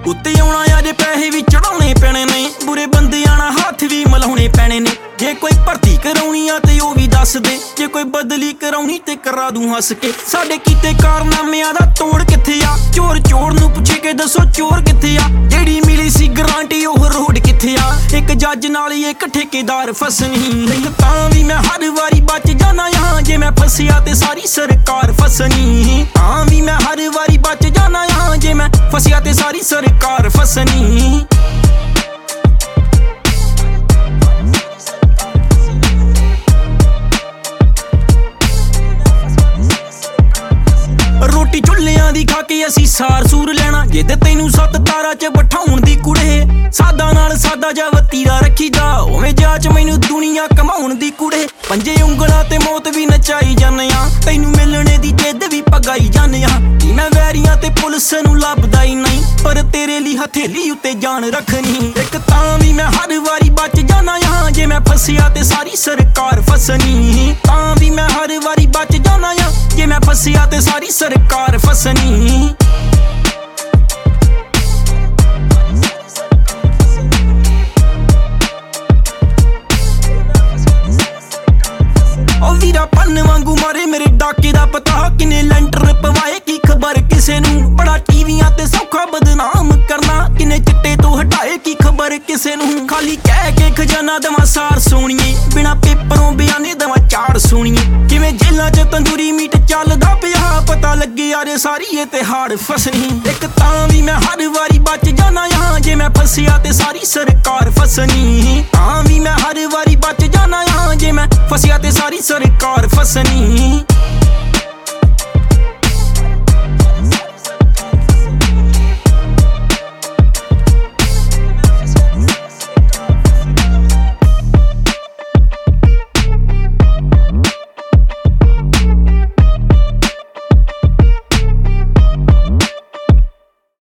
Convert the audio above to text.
उत्ते आउणा या जे पैसे भी चढ़ाने पैणे ने, बुरे बंदियां नाल हत्थ भी मिलाउने पैणे ने। जे कोई भर्ती कराउणी आ ते ओ भी दस दे, जे कोई बदली कराउणी ते करा दूं हस के। साडे कीते कारनामिਆਂ दा तोड़ कित्थे आ, चोर चोर नूं पुछे के दसो चोर कित्थे आ। जेड़ी मिली सी गारंटी ओह रोड कित्थे आ, एक जज नाल एक ठेकेदार फसनी। तां भी मैं हर वारी बच जाना आ, जे मैं फसिया ते सारी सरकार फसनी। तां भी मैं हर वारी बच जाना आ, जे मैं फसिया ते सारी सरकार फसनी। रोटी चुल्लियां दी खा के असी सार सूर लेना, जे ते तैनू सत्त तारा च बिठाउण दी कुड़े। सादा नाल सादा जा वतीरा रखी जा, उवें जाच मैनू दुनिया कमाउण दी कुड़े। पंजे उंगलां ते मौत भी नचाई जाने आ, तैनू मिलने दी जिद्द भी पगाई जाने आ। मैं वैरियां ते पुलिस नूं लभदा ही नहीं, पर तेरे लिए हथेली उत्ते जान रखनी। एक तां भी मैं हर वारी बच जाना आ, जे मैं फसिया ते सारी सरकार फसनी। तां भी मैं हर वारी बच जाना आ, जे मैं फसिया ते सारी सरकार फसनी। ओ वीरा पन्न वांगू मारे मेरे डाके दा पता, किने लेंटर पवाए की खबर किसे नू। बड़ा टीवियां ते सौखा बदनाम करना, किने चिट्टे तो हटाए की खबर किसे नू। खाली कह के खजाना दवा सार सोनिए, बिना पेपरों बयाने दवा चार सोनिए। किवें जेलां च तंदूरी मीट चलदा पिया, पता लगे यारे सारी ये ते हाड़ फसनी। एक तां भी मैं हर वारी बच जाना आ, जे मैं फसिया ते सारी सरकार फसनी। तां भी मैं हर वारी बच जाना आ, जे मैं फसिया ते सारी सरकार फसनी।